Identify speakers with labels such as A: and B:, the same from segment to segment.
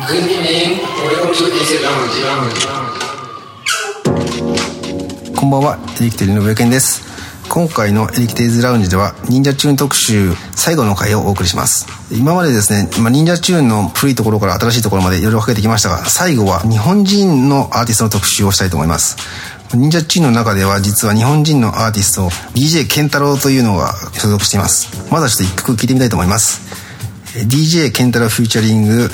A: Good evening. Welcome to DJ Lounge.
B: こんばんは、エレキテルの上健です。今回のエレキテイズラウンジでは忍者チューン特集最後の回をお送りします。今までですね、忍者チューンの古いところから新しいところまでいろいろかけてきましたが、最後は日本人のアーティストの特集をしたいと思います。忍者チューンの中では実は日本人のアーティスト DJ ケンタロウというのが所属しています。まずちょっと一曲聴いてみたいと思います。 DJ ケンタロウフューチャリング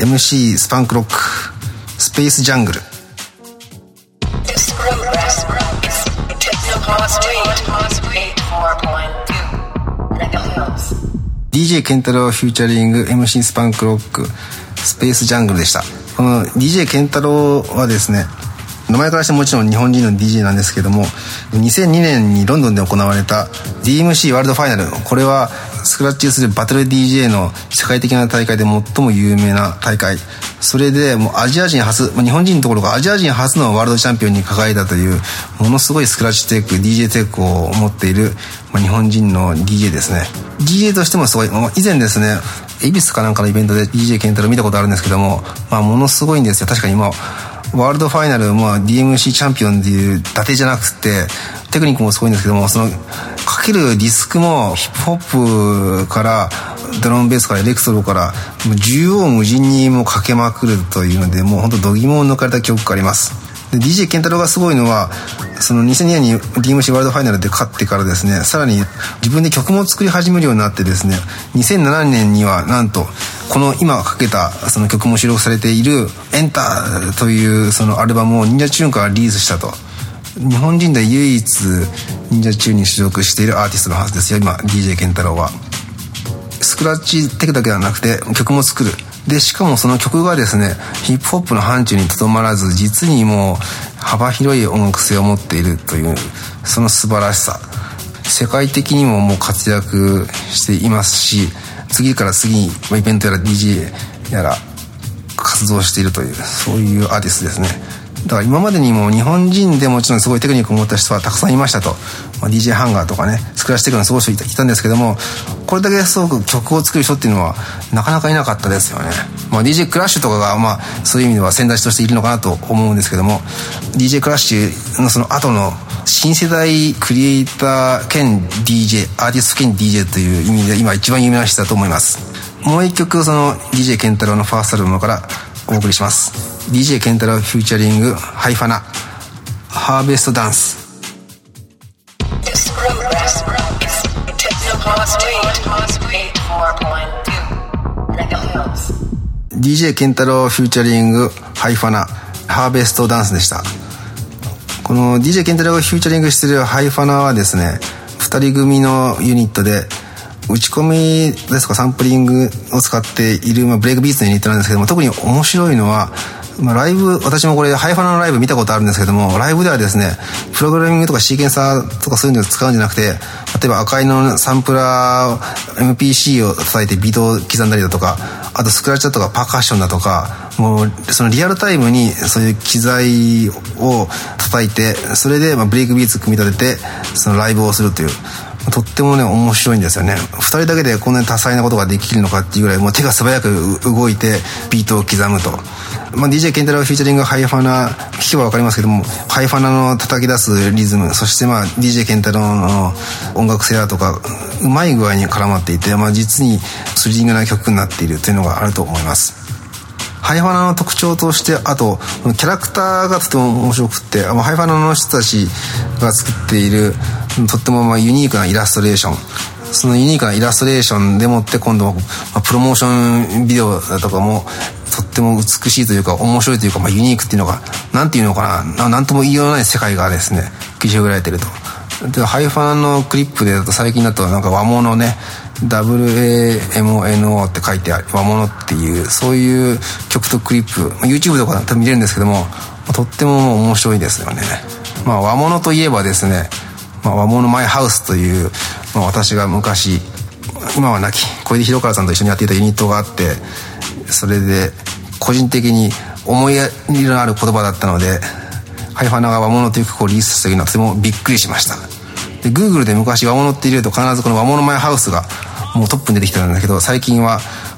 B: MC スパンクロックスペースジャングル。DJ ケンタロウフューチャリング MC スパンクロックスペースジャングルでした。この DJ ケンタロウはですね、名前からしてもちろん日本人の DJ なんですけども、2002年にロンドンで行われた DMC ワールドファイナル、これはスクラッチするバトル DJ の世界的な大会で最も有名な大会。それでもうアジア人初、日本人のところがアジア人初のワールドチャンピオンに輝いたというものすごいスクラッチテック DJ テックを持っている日本人の DJ ですね。 DJ としてもすごい、以前ですね、恵比寿かなんかのイベントで DJ ケンタロウ見たことあるんですけども、ものすごいんですよ。確かに今ワールドファイナル、DMC チャンピオンっていう伊達じゃなくて、テクニックもすごいんですけども、そのかけるディスクもヒップホップからドラムベースからエレクトロから縦横無尽にもかけまくるというので、もう本当度肝を抜かれた曲があります。で DJ ケンタロウがすごいのは、その2002年に DMC ワールドファイナルで勝ってからですね、さらに自分で曲も作り始めるようになってですね、2007年にはなんとこの今かけたその曲も収録されているエンターというそのアルバムを忍者チューンからリリースしたと。日本人で唯一忍者チューンに所属しているアーティストのはずですよ、今 DJ ケンタロウは。スクラッチテクだけではなくて曲も作る。でしかもその曲がですね、ヒップホップの範疇にとどまらず、実にもう幅広い音楽性を持っているというその素晴らしさ、世界的にももう活躍していますし、次から次にイベントやら DJ やら活動しているという、そういうアーティストですね。だから今までにも日本人でもちろんすごいテクニックを持った人はたくさんいましたと、DJ ハンガーとかね、スクラッチテクのすごい人いたんですけども、これだけすごく曲を作る人っていうのはなかなかいなかったですよね。DJ クラッシュとかがそういう意味では先立ちとしているのかなと思うんですけども、 DJ クラッシュのその後の新世代クリエイター兼 DJ アーティスト兼 DJ という意味で今一番有名な人だと思います。もう一曲その DJ ケンタロウのファーストアルバムからお送りします。 DJ ケンタロウフューチャリングハイファナハーベストダンス。DJ ケンタロウフューチャリングハイファナハーベストダンスでした。この DJ ケンタロウがフューチャリングしているハイファナはですね、2人組のユニットで打ち込みですとかサンプリングを使っているブレイクビーツのユニットなんですけども、特に面白いのはライブ、私もこれハイファナのライブ見たことあるんですけども、ライブではですね、プログラミングとかシーケンサーとかそういうのを使うんじゃなくて、例えば赤いのサンプラー MPC を叩いてビートを刻んだりだとか、あとスクラッチだとかパーカッションだとか、もうそのリアルタイムにそういう機材を叩いて、それでブレイクビーツ組み立ててそのライブをするという、とってもね面白いんですよね。2人だけでこんなに多彩なことができるのかっていうぐらい、もう手が素早く動いてビートを刻むと。DJ ケンタロウフューチャリングハイファナ聞けば分かりますけども、ハイファナの叩き出すリズム、そしてDJ ケンタロウの音楽性だとかうまい具合に絡まっていて、実にスリリングな曲になっているというのがあると思います。ハイファナの特徴として、あとキャラクターがとても面白くって、ハイファナの人たちが作っているとってもユニークなイラストレーション、そのユニークなイラストレーションでもって今度プロモーションビデオだとかもとっても美しいというか面白いというか、ユニークっていうのがなんていうのかな、なんとも言いようのない世界がですね繰り広げられていると。でハイファナのクリップでだと最近だと和物ね、WAMONO って書いてある和物っていう、そういう曲とクリップ YouTube とか多分見れるんですけども、とっても面白いですよね。和物といえばですね、和物マイハウスという、私が昔今は亡き小出広川さんと一緒にやっていたユニットがあって、それで個人的に思いやりのある言葉だったので、ハイファナが和物という曲をリリースした時にはとてもびっくりしました。で Google で昔和物って入れると必ずこの和物マイハウスがもうトップに出てきてたんだけど、最近は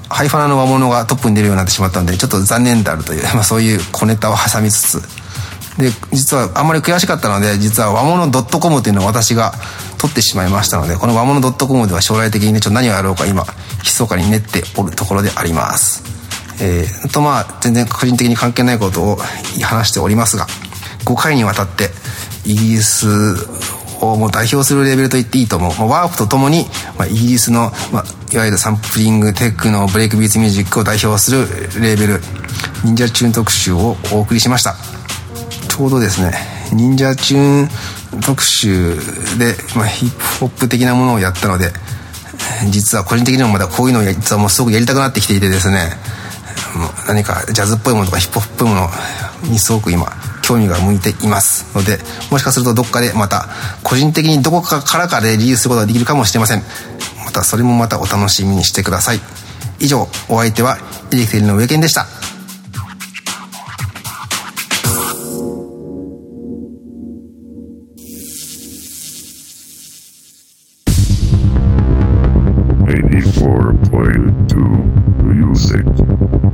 B: ハイファナの和物がトップに出るようになってしまったのでちょっと残念であるという、そういう小ネタを挟みつつで、実はあんまり悔しかったので、実は和物 .com というのを私が取ってしまいましたので、この和物 .com では将来的にね、ちょっと何をやろうか今密かに練っておるところであります。全然個人的に関係ないことを話しておりますが、5回にわたってイギリスをもう代表するレベルと言っていいと思う。ワープとともに、イギリスの、いわゆるサンプリング、テクノ、ブレイクビーツミュージックを代表するレーベル、忍者チューン特集をお送りしました。ちょうどですね、忍者チューン特集で、ヒップホップ的なものをやったので、実は個人的にもまだこういうのを実はもうすごくやりたくなってきていてですね、何かジャズっぽいものとかヒップホップっぽいものにすごく今興味が向いていますので、もしかするとどっかでまた個人的にどこかからかでリリースすることができるかもしれません。またそれもまたお楽しみにしてください。以上、お相手はエレキテルの上健でした。
C: 84.2 Music